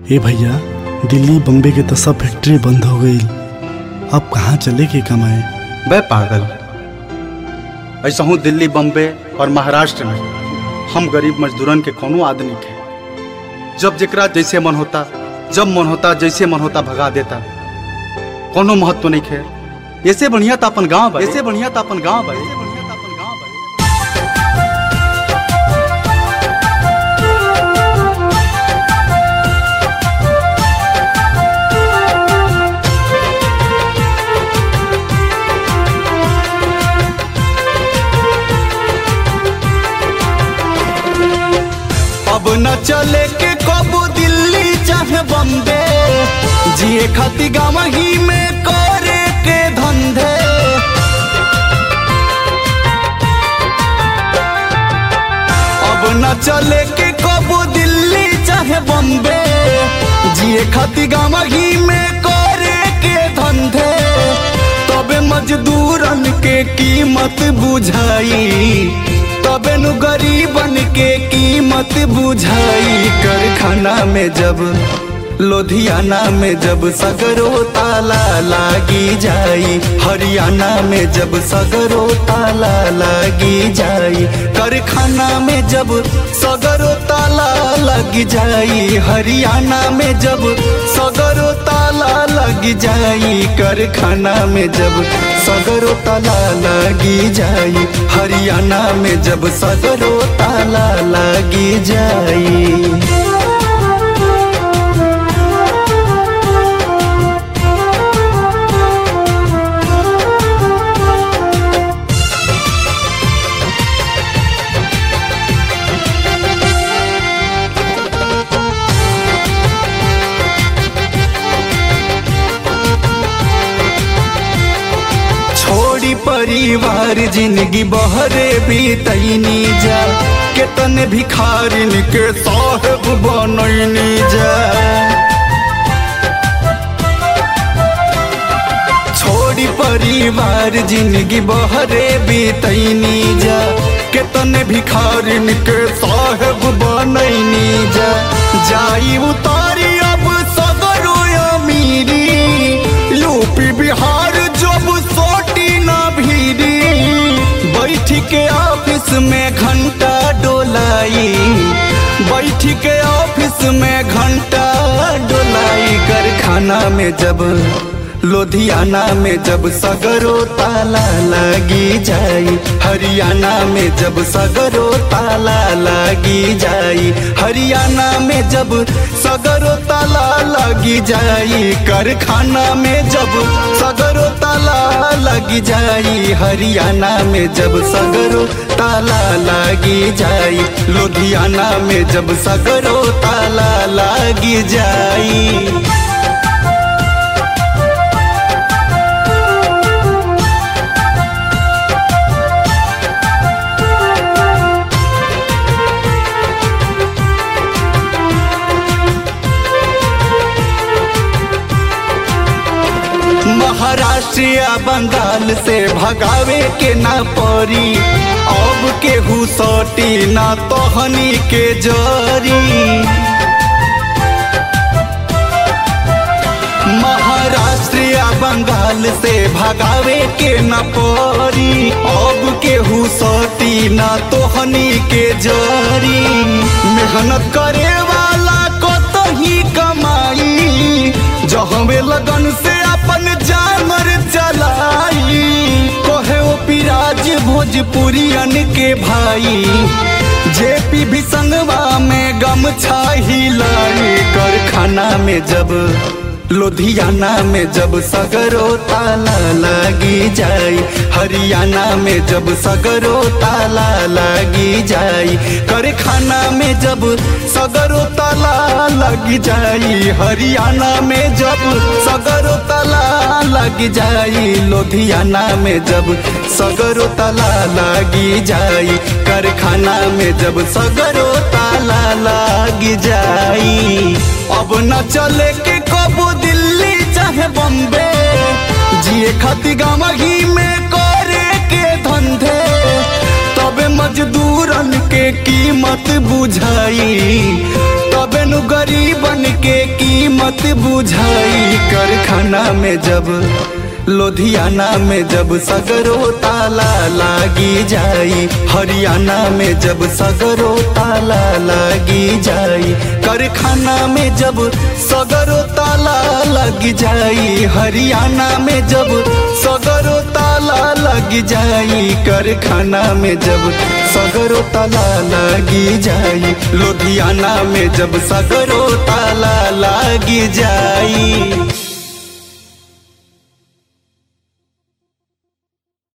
ए भैया, दिल्ली बम्बे के तो सब फैक्ट्री बंद हो गई। अब कहाँ चले के कमाए? बे पागल, ऐसा हूँ दिल्ली बम्बे और महाराष्ट्र में हम गरीब मजदूरन के कोनो आदमी के जब जेकरा जैसे मन होता, जब मन होता, जैसे मन होता भगा देता, कोनो महत्व नहीं खे। ऐसे बढ़िया था अपन गाँव, ऐसे बढ़िया था अपन गाँव, ऐसे बढ़िया था अपन गाँव। अब न चले के कबू दिल्ली चाहे बम्बे, जिए खाती गाँव ही में करे के धंधे। अब न चले के कबू दिल्ली चाहे बम्बे, जिए खाती गाँव ही में करे के धंधे। तबे मजदूरन के कीमत बुझाई, तबे नु गरीबन के कीमत बुझाई। कारखाना में जब, लुधियाना में जब सगरो ताला लागी जाई, हरियाणा में जब सगरो ताला लागी जाई। कारखाना में जब सगरो ताला लगी जाई, हरियाणा में जब सगरो ताला लगी जाई। कारखाना में जब सगरो ताला लगी जाई, हरियाणा में जब सगरो ताला लगी जाई। परिवार जिंदगी बहरे बीतैनी जा, केतने भिखारिन के साहेब बनैनी जा। छोड़ी परिवार जिंदगी बहरे बीतैनी जा, केतने भिखारिन के साहेब बनैनी जा। जाई उतारी अब सगरो अमीरी, यूपी बिहार जब सोटी ना भीरी। बैठ के ऑफिस में घंटा डोलाई, बैठ के ऑफिस में घंटा डोलाई। कारखाना में जब, लुधियाना में जब सगरो ताला लगी जाई, हरियाणा में जब सगरो ताला लगी जाई। हरियाणा में जब सगरो ताला लगी जाई, कारखाना में जब सगरो ताला लगी जाई। हरियाणा में जब सगरो ताला लगी जाई, लुधियाना में जब सगरो ताला लगी जाई। महाराष्ट्र या बंगाल से भगावे के ना परी, अब के हुसटी ना तोहनी के जरी। महाराष्ट्र या बंगाल से भगावे के ना परी, अब के हुसटी ना तोहनी के जरी। मेहनत करे वाला को तो ही कमाई, जहवे लगन से अपन जानवर चलाई। कहे ओ पिराज भोजपुरियन के भाई, जेपी भी संगवा में गमछा हिलाई। कारखाना में जब, लुधियाना में जब सगरो ताला लगी जाई, हरियाणा में जब सगरो ताला लगी जाई। कारखाना में जब सगरो ताला लगी जाई, हरियाणा में जब सगरो ताला लगी जाई। लुधियाना में जब सगरो ताला लगी जाई, कारखाना में जब सगरो ताला लगी जाई। अब न चले के कबू दिल्ली चाहे बम्बे, जिए खाती गाँव ही में करे के धंधे। तबे मजदूरन के कीमत बुझाई, तबे नु गरीबन के कीमत बुझाई। कारखाना में जब लुधियाना में जब सगरो ताला लागी जाई, हरियाणा में जब सगरो ताला लागी जाई। कारखाना में जब सगरो ताला लग जाई, हरियाणा में जब सगरो ताला लग जाई। कारखाना में जब सगरो ताला लगी जाई, लुधियाना में जब सगरो ताला लगी जाई।